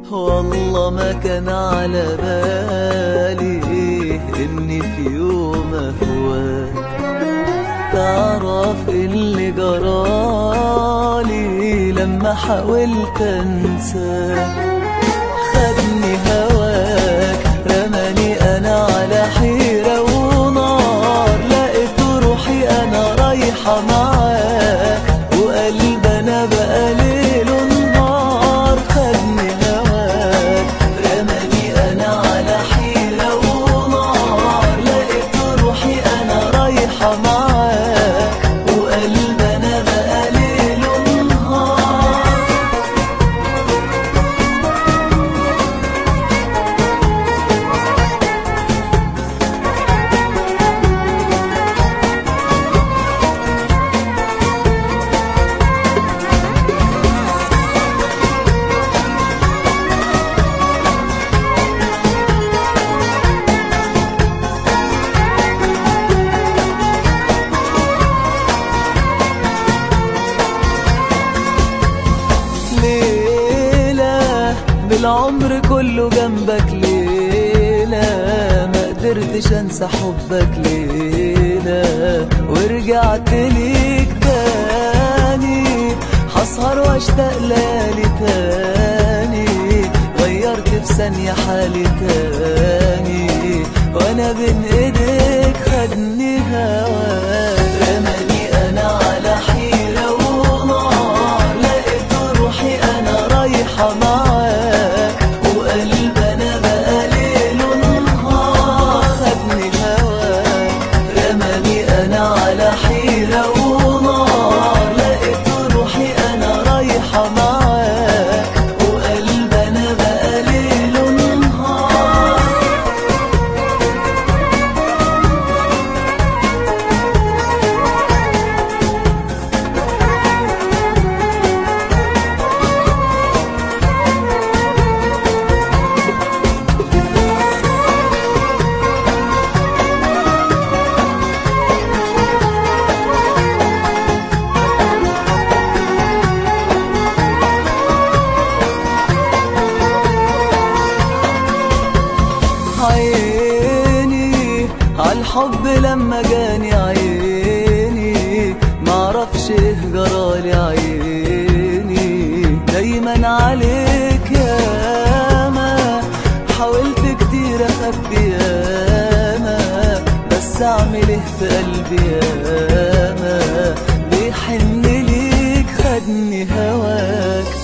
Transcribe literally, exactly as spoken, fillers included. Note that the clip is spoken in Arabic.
والله ما كان على بالي إني في يوم أهواك. تعرف اللي جرالي لما حاولت أنساك؟ خدني هواك رماني أنا على حيرة ونار، لقيت روحي أنا رايحة معاك وقلب أنا بقى ليل ونهار. خدني هواك رماني أنا على حيرة ونار، لقيت روحي أنا رايحة معاك وقلب أنا بقى ليل ونهار. العمر كله جنبك ليلة، ما قدرتش انسى حبك ليلة، ورجعت ليك تاني هسهر واشتاق ليالي تاني، غيرت في ثانية حالي تاني وانا بين ايديك. خدني هواك رماني انا على حيرة ونار، لقيت روحي انا رايحة معاك وقلب انا بقى ليل ونهار. خدني هواك رماني انا على حيرة ونار، لقيت روحي انا رايحة معاك وقلب انا بقى ليل ونهار. عيني عالحب لما جاني عيني، معرفش ايه جرالي عيني، دايما عليك ياما حاولت كتير اخبي ياما، بس اعمل ايه في قلبي ياما بيحن ليك. خدني هواك